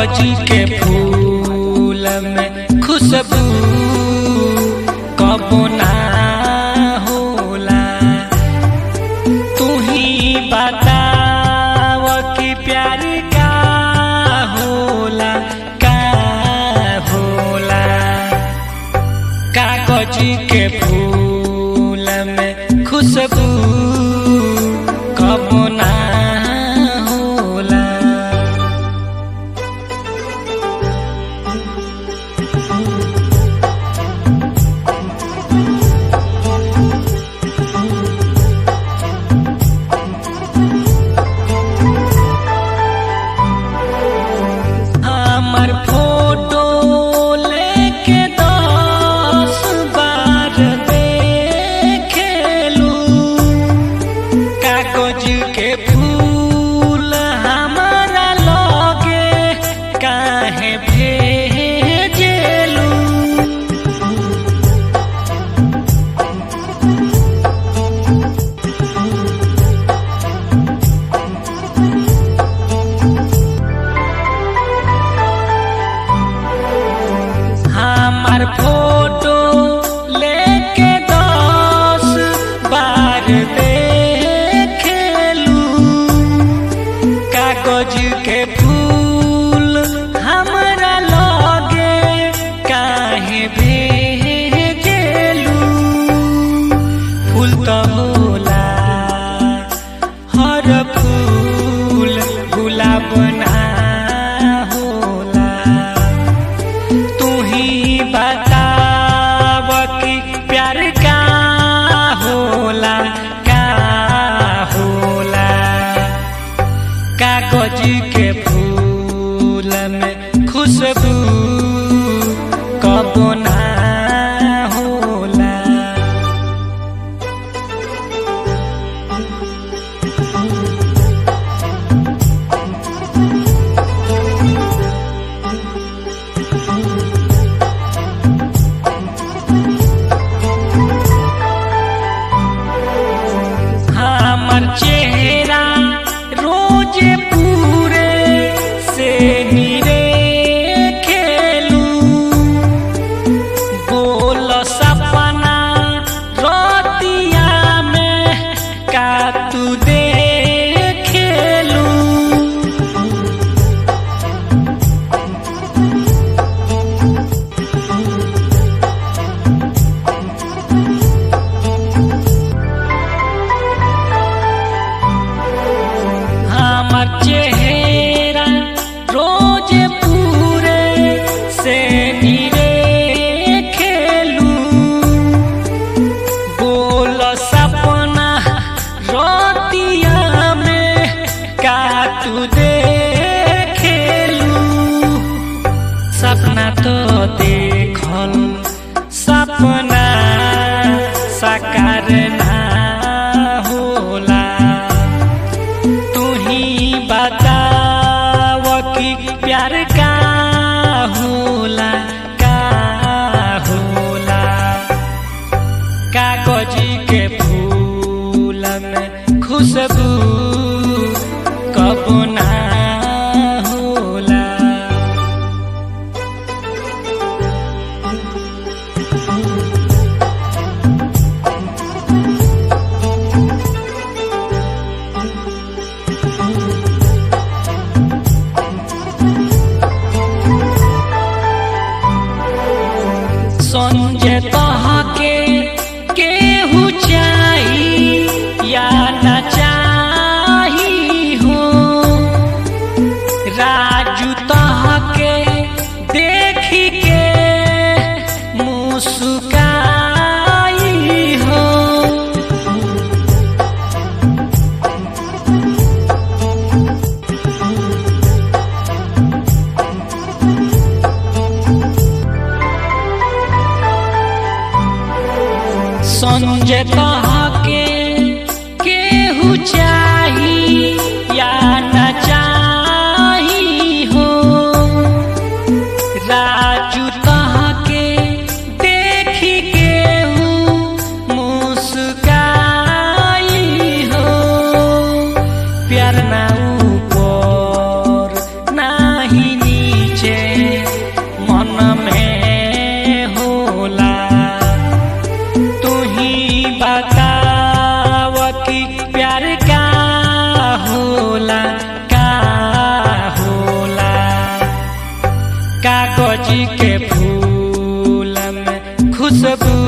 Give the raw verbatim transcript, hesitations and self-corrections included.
कागज के फूल में खुशबू कबो ना होला। तू ही बताव कि प्यार का होला का होला। कागज के फूल में खुशबू कबो ना होला। हमर फोटो लेके दस बार देखेलू। कागज के फूल हमारा लगे काहे भेजेलू। हमार फोटो लेके दस बार देखेलू। कागज के फूल हमरा लगे काहे भेजेलू। फूल तो होला हर फूल गुलाब ना होला। तू ही बताव कि प्यार का होला का होला। कागज के फूल में खुशबू कबो ना होला। हमर चेहरा रोज पूरे से निरेखेलू। बोल सपना रतिया में का तू देखेलू। हमर चेहरा रोज पूरे से निरेखेलू। बोल सपना रतिया में का तू देखेलू। सपना तो देखल सपना साकार ना होला। तू ही बताव कि प्यार का होला का होला। कागज के फूल में खुशबू कबो ना होला। संजय तहके केहू चाही या ना चाही हो। राजू तहके देखी के मुस्काई हो। संजय तहके केहू चाही या ना चाही हो। राजू तहके देखी केहू मुस्काई हो। प्यार ना ऊपर नाही नी जी के फूल में खुशबू